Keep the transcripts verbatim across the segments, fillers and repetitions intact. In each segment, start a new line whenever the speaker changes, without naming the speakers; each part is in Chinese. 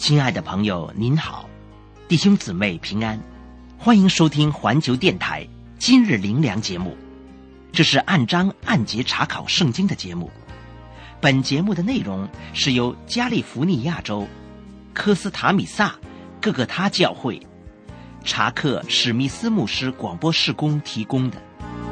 亲爱的朋友您好，弟兄姊妹平安，欢迎收听环球电台今日灵粮节目。这是按章按节查考圣经的节目。本节目的内容是由加利福尼亚州科斯塔米萨各个他教会查克史密斯牧师广播事工提供的。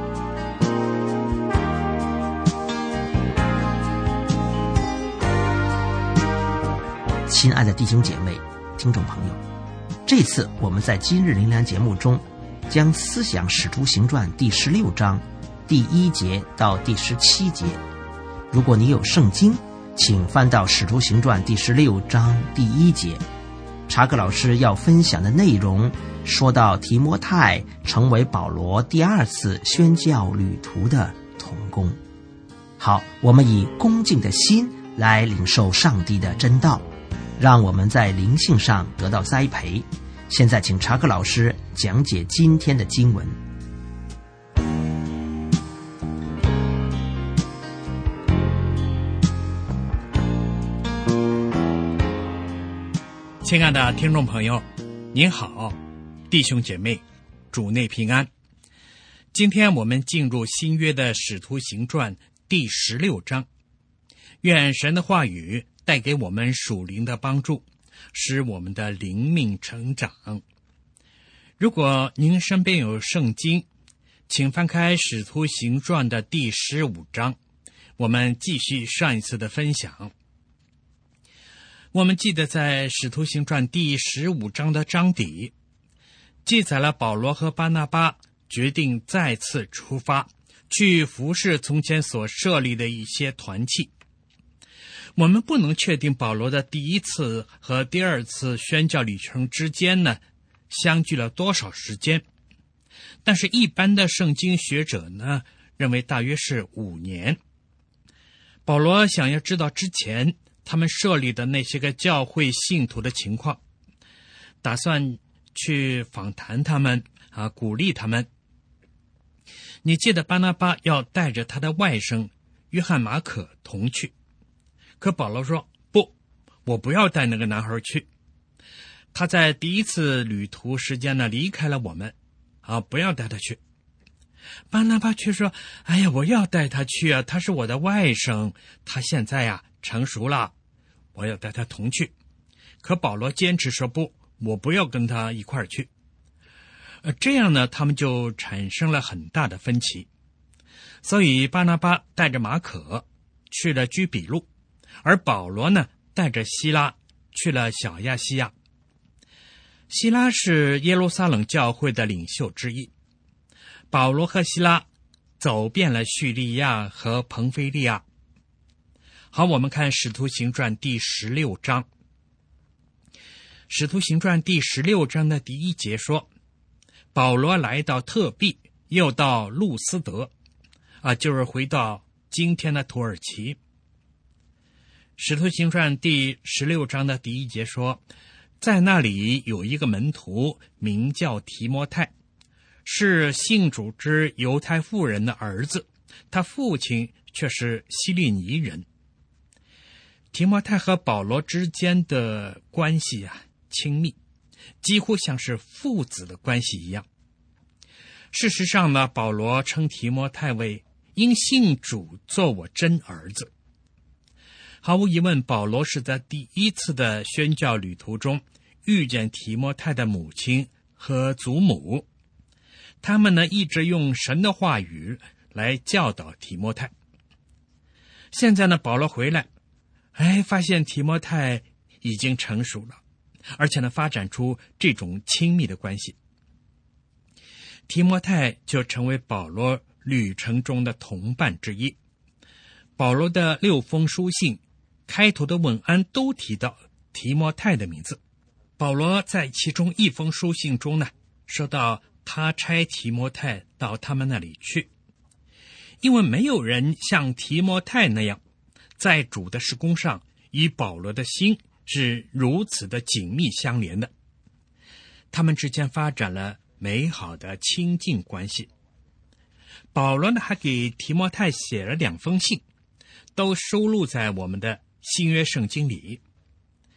亲爱的弟兄姐妹、听众朋友，这次我们在今日灵粮节目中将思想使徒行传第十六章第一节到第十七节。如果你有圣经，请翻到使徒行传第十六章第一节。查克老师要分享的内容说到提摩太成为保罗第二次宣教旅途的同工。好，我们以恭敬的心来领受上帝的真道，让我们在灵性上得到栽培。现在请查克老师讲解今天的经文。
亲爱的听众朋友，您好，弟兄姐妹，主内平安。今天我们进入新约的使徒行传第十六章，愿神的话语带给我们属灵的帮助，使我们的灵命成长。如果您身边有圣经，请翻开使徒行传的第十五章，我们继续上一次的分享。我们记得在使徒行传第十五章的章底，记载了保罗和巴拿巴决定再次出发，去服侍从前所设立的一些团契。我们不能确定保罗的第一次和第二次宣教旅程之间呢，相距了多少时间，但是一般的圣经学者呢，认为大约是五年。保罗想要知道之前他们设立的那些个教会信徒的情况，打算去访谈他们啊，鼓励他们。你记得巴拿巴要带着他的外甥约翰马可同去，可保罗说不，我不要带那个男孩去。他在第一次旅途时间呢离开了我们啊，不要带他去。巴拿巴却说，哎呀，我要带他去啊，他是我的外甥，他现在呀成熟了，我要带他同去。可保罗坚持说不，我不要跟他一块儿去。呃，这样呢，他们就产生了很大的分歧。所以巴拿巴带着马可去了居比路，而保罗呢带着希拉去了小亚细亚。希拉是耶路撒冷教会的领袖之一。保罗和希拉走遍了叙利亚和彭菲利亚。好，我们看使徒行传第十六章。使徒行传第十六章的第一节说，保罗来到特庇，又到路斯德，啊，就是回到今天的土耳其。使徒行传第十六章的第一节说，在那里有一个门徒名叫提摩太，是信主之犹太妇人的儿子，他父亲却是希利尼人。提摩太和保罗之间的关系啊亲密，几乎像是父子的关系一样。事实上呢，保罗称提摩太为因信主做我真儿子。毫无疑问，保罗是在第一次的宣教旅途中遇见提摩太的母亲和祖母，他们呢一直用神的话语来教导提摩太。现在呢，保罗回来，哎，发现提摩太已经成熟了，而且呢发展出这种亲密的关系。提摩太就成为保罗旅程中的同伴之一。保罗的六封书信开头的问安都提到提摩太的名字。保罗在其中一封书信中呢，说到他差提摩太到他们那里去，因为没有人像提摩太那样在主的事工上与保罗的心是如此的紧密相连的。他们之间发展了美好的亲近关系。保罗呢还给提摩太写了两封信，都收录在我们的新约圣经里。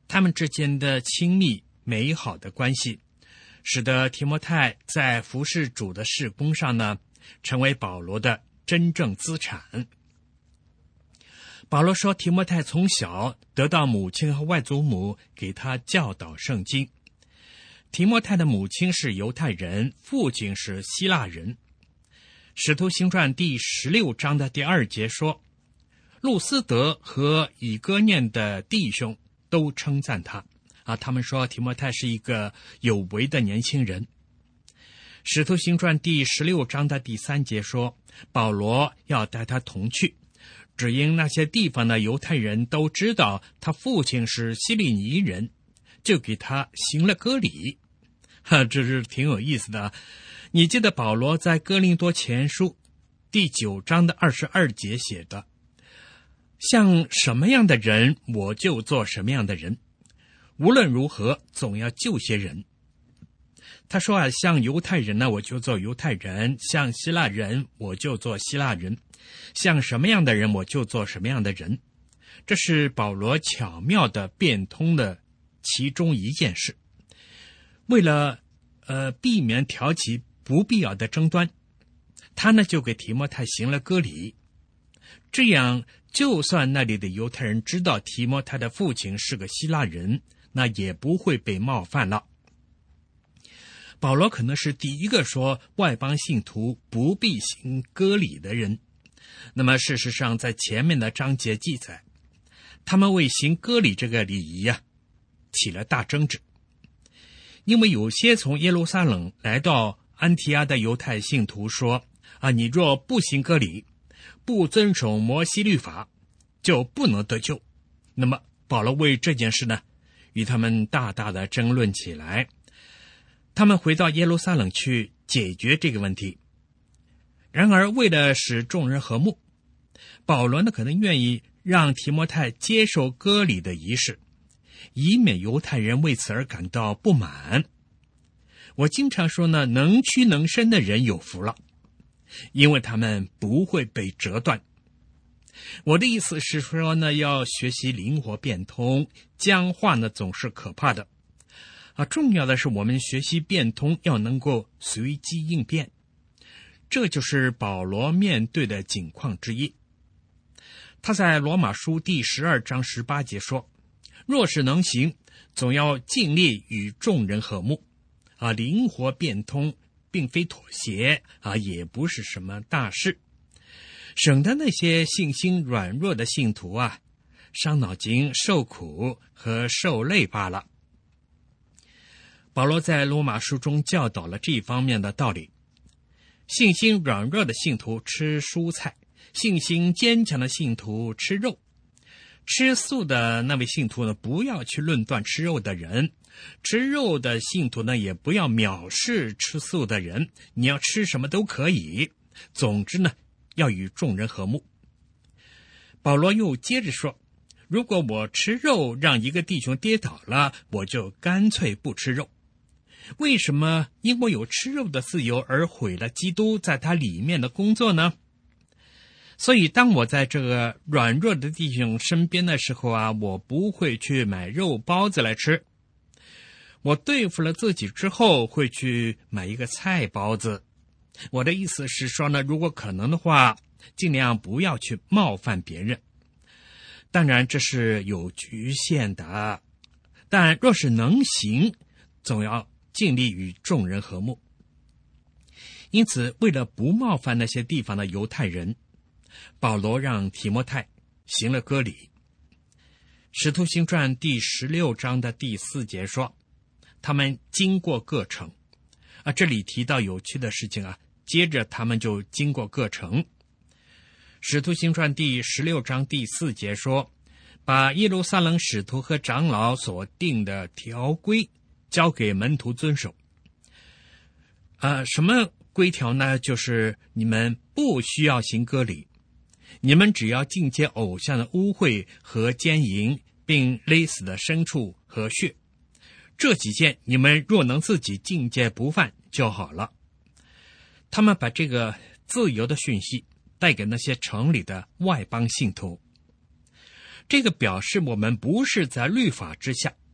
他们之间的亲密美好的关系，使得提摩太在服侍主的事工上呢，成为保罗的真正资产。保罗说，提摩太从小得到母亲和外祖母给他教导圣经。提摩太的母亲是犹太人，父亲是希腊人。使徒行传第十六章的第二节说，路斯德和以哥念的弟兄都称赞他啊，他们说提摩太是一个有为的年轻人。使徒行传第十六章的第三节说，保罗要带他同去，只因那些地方的犹太人都知道他父亲是希利尼人，就给他行了割礼。哈，这是挺有意思的。你记得保罗在哥林多前书第九章的二十二节写的，像什么样的人我就做什么样的人，无论如何总要救些人。他说啊，像犹太人呢，我就做犹太人；像希腊人，我就做希腊人；像什么样的人，我就做什么样的人。这是保罗巧妙地变通的其中一件事。为了呃避免挑起不必要的争端，他呢就给提摩太行了割礼。这样，就算那里的犹太人知道提摩太的父亲是个希腊人，那也不会被冒犯了。保罗可能是第一个说外邦信徒不必行割礼的人。那么事实上，在前面的章节记载，他们为行割礼这个礼仪啊起了大争执。因为有些从耶路撒冷来到安提阿的犹太信徒说啊，你若不行割礼，不遵守摩西律法，就不能得救。那么保罗为这件事呢，与他们大大的争论起来。他们回到耶路撒冷去解决这个问题。然而为了使众人和睦，保罗呢可能愿意让提摩太接受割礼的仪式，以免犹太人为此而感到不满。我经常说呢，能屈能伸的人有福了，因为他们不会被折断。我的意思是说呢，要学习灵活变通，僵化呢总是可怕的啊。重要的是我们学习变通要能够随机应变，这就是保罗面对的境况之一。他在罗马书第十二章十八节说，若是能行，总要尽力与众人和睦啊。灵活变通并非妥协啊，也不是什么大事，省得那些信心软弱的信徒啊伤脑筋、受苦和受累罢了。保罗在罗马书中教导了这一方面的道理。信心软弱的信徒吃蔬菜，信心坚强的信徒吃肉。吃素的那位信徒呢，不要去论断吃肉的人；吃肉的信徒呢，也不要藐视吃素的人。你要吃什么都可以，总之呢，要与众人和睦。保罗又接着说，如果我吃肉让一个弟兄跌倒了，我就干脆不吃肉。为什么因为有吃肉的自由而毁了基督在他里面的工作呢？所以当我在这个软弱的弟兄身边的时候啊，我不会去买肉包子来吃。我对付了自己之后，会去买一个菜包子。我的意思是说呢，如果可能的话，尽量不要去冒犯别人。当然这是有局限的，但若是能行，总要尽力与众人和睦。因此为了不冒犯那些地方的犹太人，保罗让提摩太行了割礼。使徒行传第十六章的第四节说，他们经过各城啊，这里提到有趣的事情啊，接着他们就经过各城。使徒行传第十六章第四节说，把耶路撒冷使徒和长老所定的条规交给门徒遵守。啊，什么规条呢？就是你们不需要行割礼，你们只要禁戒偶像的污秽和奸淫，并勒死的牲畜和血，这几件你们若能自己禁戒不犯就好了。他们把这个自由的讯息带给那些城里的外邦信徒。这个表示我们不是在律法之下，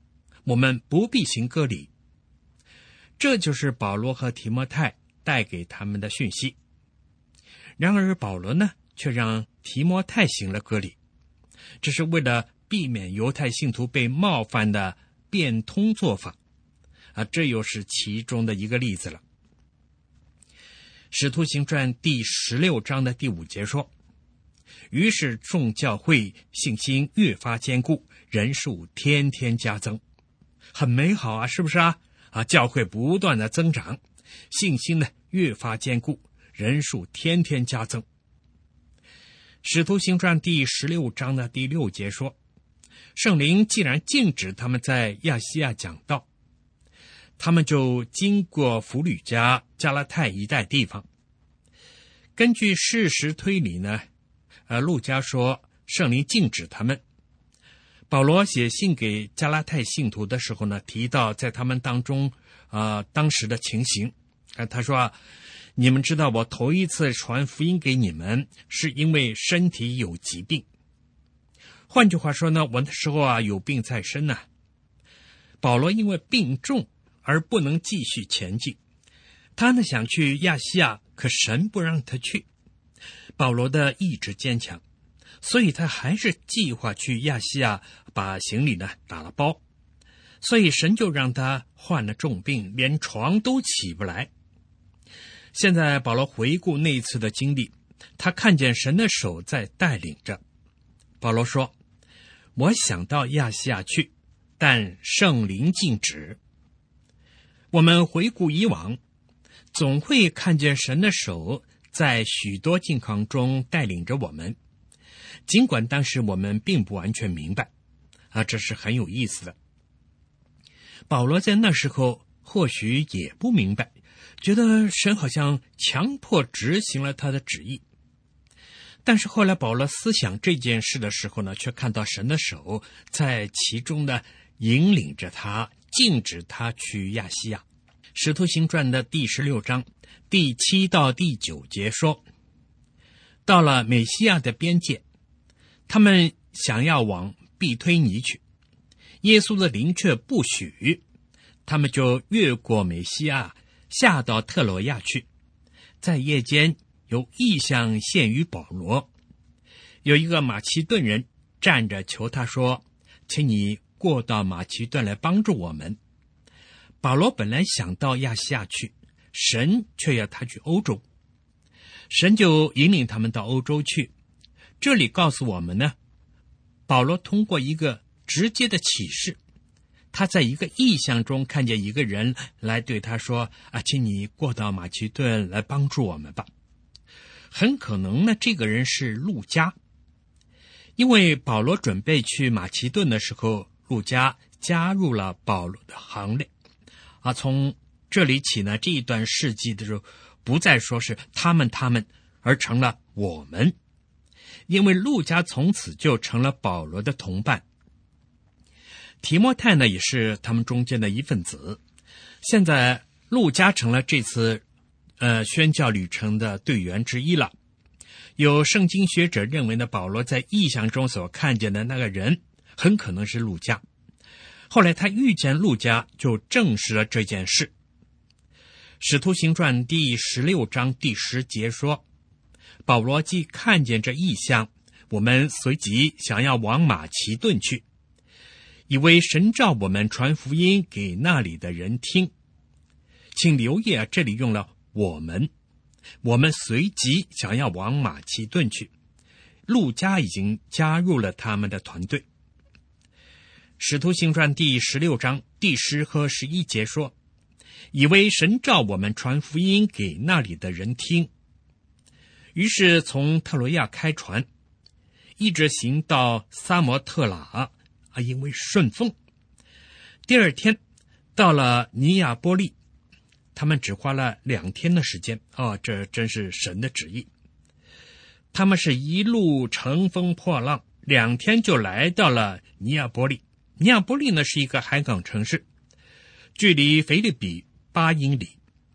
我们不必行割礼。这就是保罗和提摩太带给他们的讯息。然而保罗呢，却让提摩太行了割礼，这是为了避免犹太信徒被冒犯的变通做法啊，这又是其中的一个例子了。使徒行传第十六章的第五节说，于是众教会信心越发坚固，人数天天加增。很美好啊，是不是啊？啊，教会不断的增长，信心呢越发坚固，人数天天加增。使徒行传第十六章的第六节说，圣灵既然禁止他们在亚细亚讲道，他们就经过弗吕家、加拉太一带地方。根据事实推理呢，呃，路加说圣灵禁止他们。保罗写信给加拉太信徒的时候呢，提到在他们当中啊、呃、当时的情形。啊，他说啊，你们知道我头一次传福音给你们，是因为身体有疾病。换句话说呢，我那时候啊有病在身呢、啊。保罗因为病重而不能继续前进，他呢想去亚细亚，可神不让他去。保罗的意志坚强，所以他还是计划去亚细亚，把行李呢打了包。所以神就让他患了重病，连床都起不来。现在保罗回顾那一次的经历，他看见神的手在带领着。保罗说，我想到亚细亚去，但圣灵禁止。我们回顾以往，总会看见神的手在许多境况中带领着我们，尽管当时我们并不完全明白啊，这是很有意思的。保罗在那时候或许也不明白，觉得神好像强迫执行了他的旨意。但是后来保罗思想这件事的时候呢，却看到神的手在其中呢引领着他，禁止他去亚细亚。使徒行传的第十六章第七到第九节说，到了美西亚的边界，他们想要往庇推尼去，耶稣的灵却不许，他们就越过美西亚，下到特罗亚去。在夜间有异象现于保罗，有一个马其顿人站着求他说，请你过到马其顿来帮助我们。保罗本来想到亚细亚去，神却要他去欧洲，神就引领他们到欧洲去。这里告诉我们呢，保罗通过一个直接的启示，他在一个异象中看见一个人来对他说啊，请你过到马其顿来帮助我们吧。很可能呢，这个人是路加，因为保罗准备去马其顿的时候，路加加入了保罗的行列啊。从这里起呢，这一段事迹的时候，不再说是他们他们，而成了我们，因为路加从此就成了保罗的同伴。提摩太呢，也是他们中间的一份子。现在路加成了这次呃宣教旅程的队员之一了。有圣经学者认为呢，保罗在异象中所看见的那个人很可能是路加。后来他遇见路加，就证实了这件事。使徒行传第十六章第十节说，保罗既看见这异象，我们随即想要往马其顿去，以为神召我们传福音给那里的人听。请留意啊，这里用了我们，我们随即想要往马其顿去。路加已经加入了他们的团队。使徒行传第十六章第十和十一节说，以为神召我们传福音给那里的人听。于是从特罗亚开船，一直行到撒摩特拉啊，因为顺风。第二天到了尼亚波利，他们只花了两天的时间哦，这真是神的旨意。他们是一路乘风破浪，两天就来到了尼亚波利。尼亚波利呢是一个海港城市，距离腓立比八英里。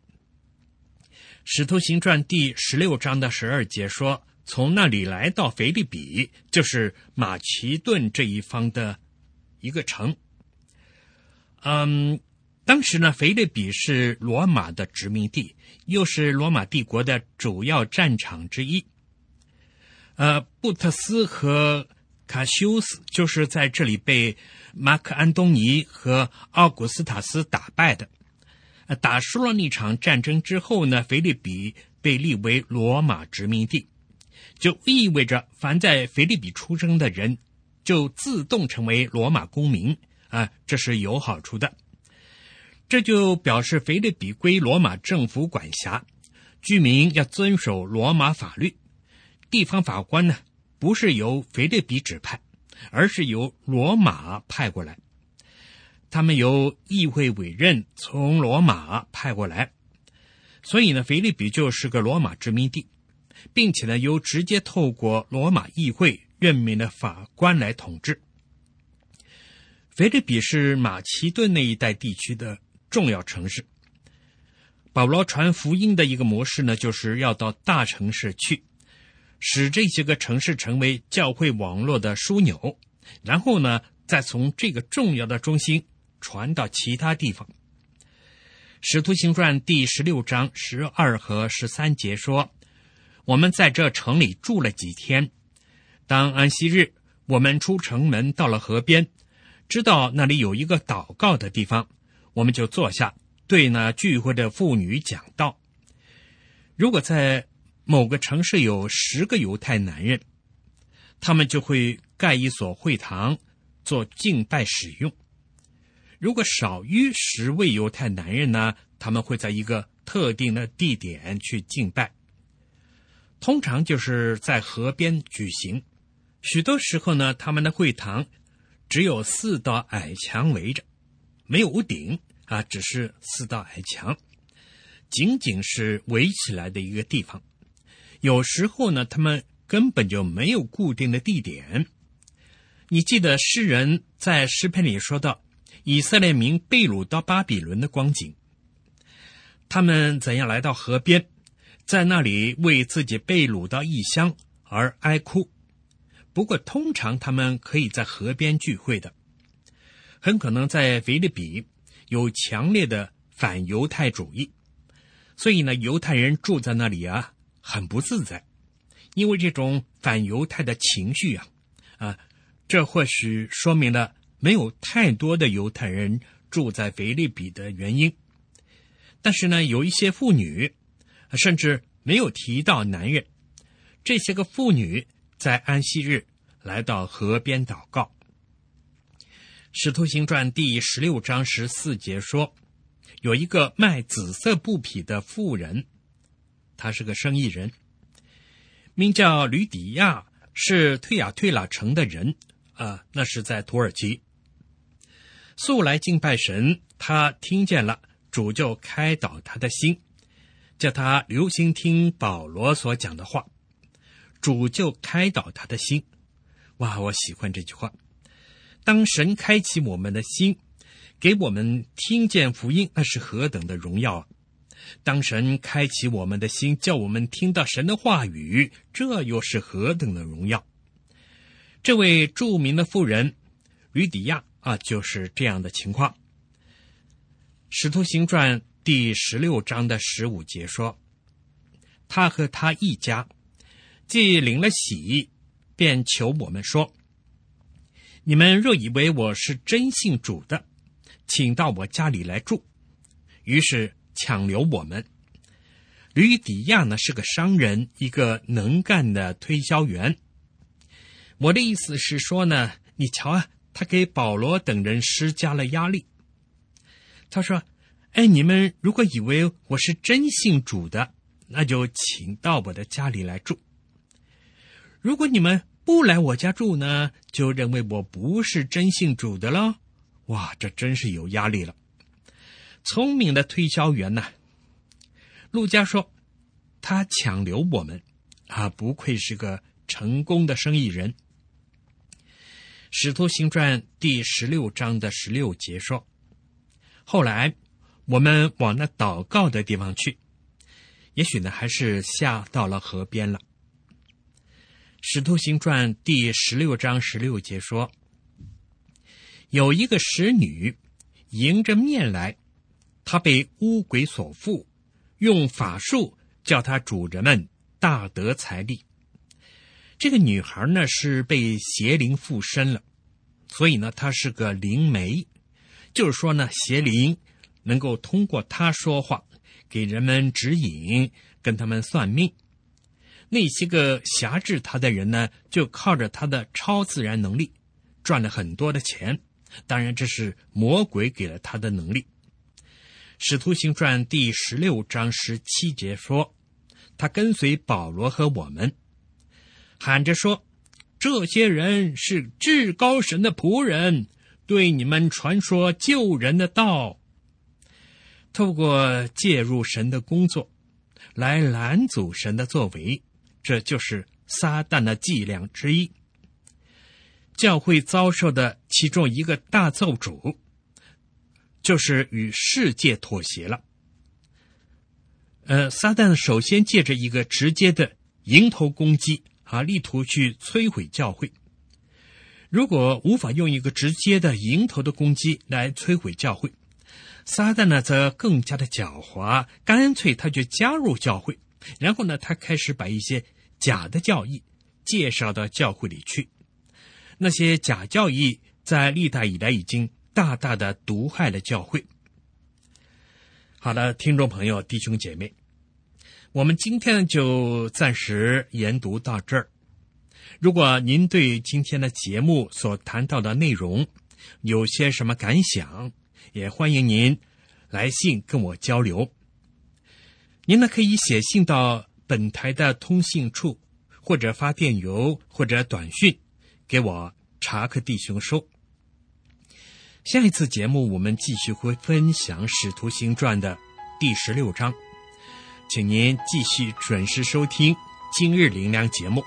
使徒行传第十六章的十二节说，从那里来到腓立比，就是马其顿这一方的一个城。 嗯，当时呢，腓立比是罗马的殖民地，又是罗马帝国的主要战场之一。呃，布特斯和卡修斯就是在这里被马克安东尼和奥古斯塔斯打败的。呃，打输了那场战争之后呢，腓立比被立为罗马殖民地，就意味着凡在腓立比出生的人就自动成为罗马公民啊，这是有好处的。这就表示腓立比归罗马政府管辖，居民要遵守罗马法律。地方法官呢，不是由腓立比指派，而是由罗马派过来。他们由议会委任，从罗马派过来。所以呢，腓立比就是个罗马殖民地，并且呢，由直接透过罗马议会任命的法官来统治。腓立比是马其顿那一带地区的重要城市。保罗传福音的一个模式呢，就是要到大城市去，使这些个城市成为教会网络的枢纽，然后呢，再从这个重要的中心传到其他地方。使徒行传第十六章十二和十三节说，我们在这城里住了几天，当安息日，我们出城门到了河边，知道那里有一个祷告的地方，我们就坐下，对那聚会的妇女讲道。如果在某个城市有十个犹太男人，他们就会盖一所会堂做敬拜使用。如果少于十位犹太男人呢，他们会在一个特定的地点去敬拜，通常就是在河边举行。许多时候呢，他们的会堂只有四道矮墙围着，没有屋顶啊，只是四道矮墙，仅仅是围起来的一个地方。有时候呢，他们根本就没有固定的地点。你记得诗人在诗篇里说到以色列民被掳到巴比伦的光景，他们怎样来到河边，在那里为自己被掳到异乡而哀哭。不过通常他们可以在河边聚会的。很可能在腓立比有强烈的反犹太主义，所以呢，犹太人住在那里啊，很不自在。因为这种反犹太的情绪啊，啊，这或许说明了没有太多的犹太人住在腓立比的原因。但是呢，有一些妇女，甚至没有提到男人，这些个妇女在安息日来到河边祷告。使徒行传第十六章十四节说，有一个卖紫色布匹的妇人，他是个生意人，名叫吕底亚，是推雅推拉城的人啊，那是在土耳其。素来敬拜神，他听见了，主就开导他的心，叫他留心听保罗所讲的话。主就开导他的心。哇，我喜欢这句话。当神开启我们的心，给我们听见福音，那是何等的荣耀啊！当神开启我们的心，叫我们听到神的话语，这又是何等的荣耀！这位著名的妇人吕底亚啊，就是这样的情况。使徒行传第十六章的十五节说，他和他一家既领了洗，便求我们说，你们若以为我是真信主的，请到我家里来住。于是强留我们。吕底亚呢是个商人，一个能干的推销员。我的意思是说呢，你瞧啊，他给保罗等人施加了压力。他说，哎，你们如果以为我是真信主的，那就请到我的家里来住。如果你们不来我家住呢，就认为我不是真信主的了。哇，这真是有压力了。聪明的推销员呢，路加说他强留我们啊，不愧是个成功的生意人。使徒行传第十六章的十六节说，后来我们往那祷告的地方去，也许呢还是下到了河边了。使徒行传第十六章十六节说，有一个使女迎着面来，她被污鬼所附，用法术叫她主人们大得财利。这个女孩呢是被邪灵附身了，所以呢她是个灵媒，就是说呢邪灵能够通过她说话，给人们指引，跟他们算命。那些个辖制她的人呢，就靠着她的超自然能力赚了很多的钱，当然这是魔鬼给了她的能力。使徒行传第十六章十七节说，他跟随保罗和我们，喊着说，这些人是至高神的仆人，对你们传说救人的道。透过介入神的工作来拦阻神的作为，这就是撒旦的伎俩之一。教会遭受的其中一个大咒诅，就是与世界妥协了。呃，撒旦首先借着一个直接的迎头攻击啊，力图去摧毁教会。如果无法用一个直接的迎头的攻击来摧毁教会，撒旦呢则更加的狡猾，干脆他就加入教会，然后呢他开始把一些假的教义介绍到教会里去。那些假教义在历代以来已经大大的毒害了教会。好了，听众朋友弟兄姐妹，我们今天就暂时研读到这儿。如果您对今天的节目所谈到的内容有些什么感想，也欢迎您来信跟我交流。您呢可以写信到本台的通信处，或者发电邮或者短讯给我查克弟兄收。下一次节目我们继续会分享使徒行传的第十六章，请您继续准时收听今日灵粮节目。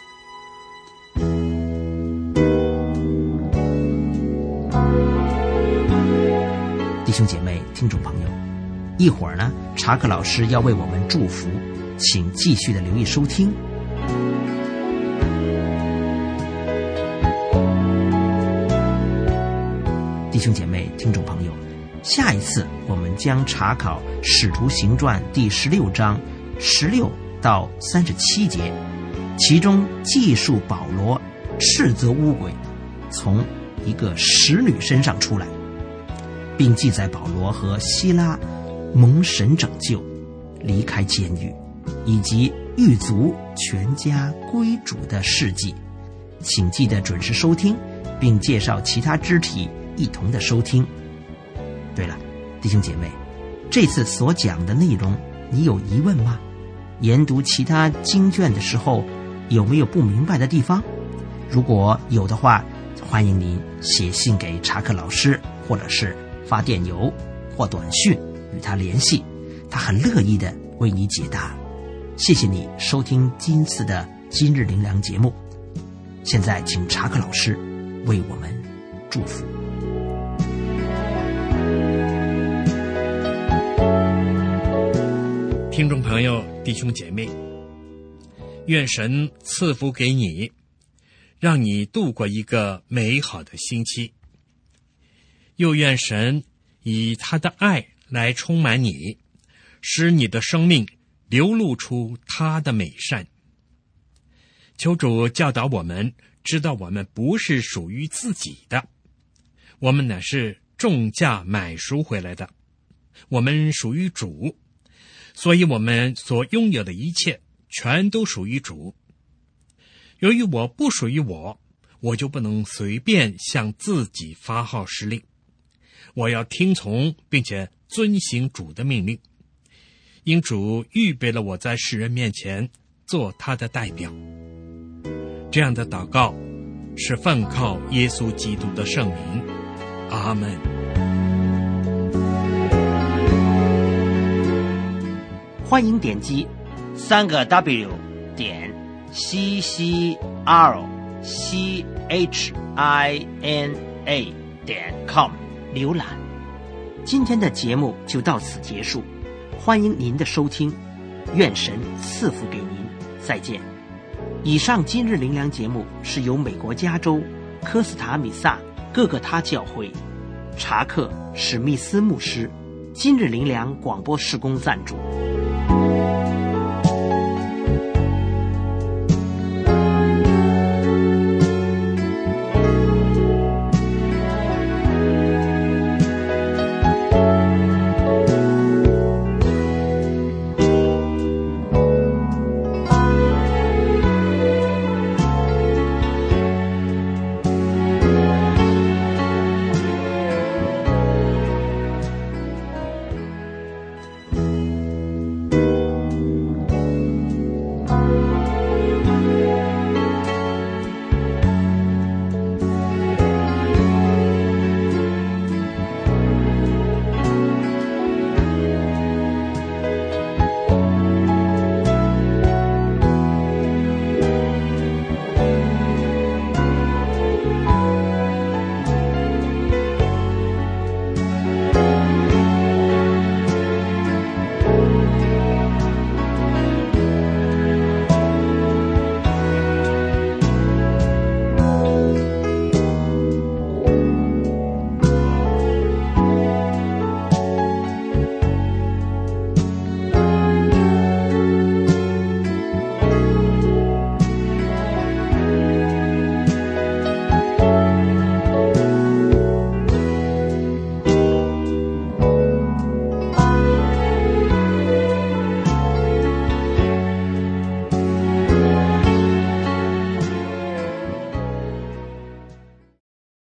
弟兄姐妹听众朋友，一会儿呢查克老师要为我们祝福，请继续的留意收听。弟兄姐妹听众朋友，下一次我们将查考使徒行传第十六章十六到三十七节，其中记述保罗斥责污鬼从一个使女身上出来，并记载保罗和希拉蒙神拯救，离开监狱，以及狱卒全家归主的事迹。请记得准时收听，并介绍其他肢体一同的收听。对了，弟兄姐妹，这次所讲的内容你有疑问吗？研读其他经卷的时候有没有不明白的地方？如果有的话，欢迎您写信给查克老师，或者是发电邮或短讯与他联系，他很乐意的为你解答。谢谢你收听今次的今日灵粮节目。现在请查克老师为我们祝福。
听众朋友弟兄姐妹，愿神赐福给你，让你度过一个美好的星期，又愿神以他的爱来充满你，使你的生命流露出他的美善。求主教导我们，知道我们不是属于自己的，我们乃是重价买赎回来的，我们属于主，所以我们所拥有的一切全都属于主。由于我不属于我，我就不能随便向自己发号施令，我要听从并且遵行主的命令，因主预备了我在世人面前做他的代表。这样的祷告是奉靠耶稣基督的圣名，阿们。
欢迎点击三个 W 点 C C R C H I N A 点 com 浏览。今天的节目就到此结束，欢迎您的收听，愿神赐福给您，再见。以上今日灵粮节目是由美国加州科斯塔米萨各个他教会查克·史密斯牧师，今日灵粮广播事工赞助。